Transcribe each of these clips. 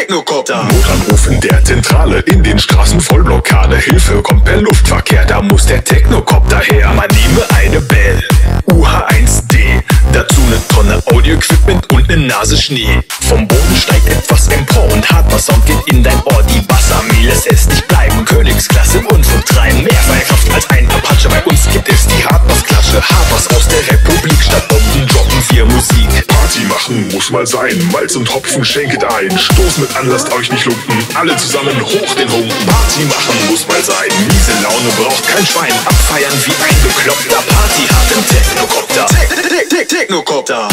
Technocopter. Notanruf in der Zentrale, in den Straßen Vollblockade. Hilfe kommt per Luftverkehr, da muss der Technocopter her. Man nehme eine Bell UH-1D, dazu ne Tonne Audio-Equipment und ne Nase Schnee. Vom Boden steigt etwas empor und harter Sound geht in dein Ohr. Die Bassarmee lässt es nicht bleiben, Königsklasse im Unfug treiben. Mehr Feuerkraft als ein Apache, bei uns gibt es die Hardbass-Klatsche. Hardbass aus der Republik, statt Bomben droppen wir Musik. Party machen muss mal sein, Malz und Hopfen schenket ein. Stoß mit an, lasst euch nicht lumpen, alle zusammen hoch den Humpen. Party machen muss mal sein, Miese Laune braucht kein Schwein, abfeiern wie ein Bekloppter. Party hart im Technocopter. Technocopter.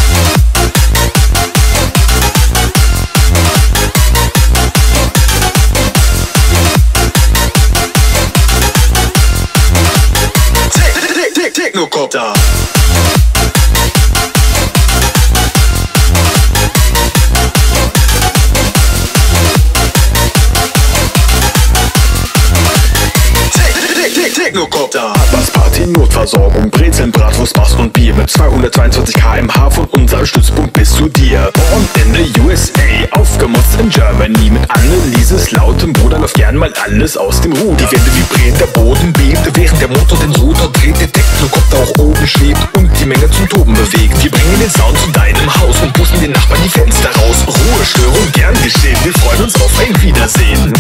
Technocopter. Technocopter. Bassparty, Notversorgung, Brezeln, Bratwurst, Bass und Bier. Mit 222 km/h von unserem Stützpunkt bis zu dir. Born in the USA, aufgemotzt in Germany. Mit Annelieses lautem Bruder läuft gern mal alles aus dem Ruder. Die Wände vibrieren, der Boden bebt, während der Motor den Rotor dreht. Der Technocopter auch oben schwebt und die Menge zum Toben bewegt. Wir bringen den Sound zu deinem Haus und pushen den Nachbarn die Fenster raus. Ruhestörung gern geschehen, wir freuen uns auf ein Wiedersehen.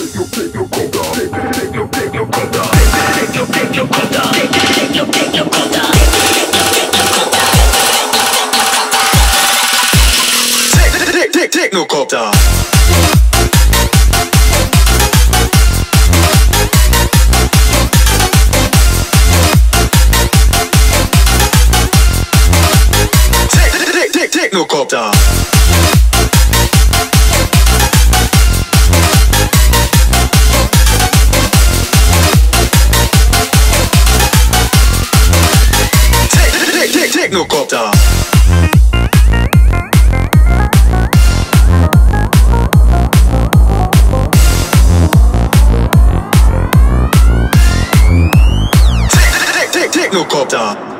Technocopter. Technocopter. Technocopter. Technocopter.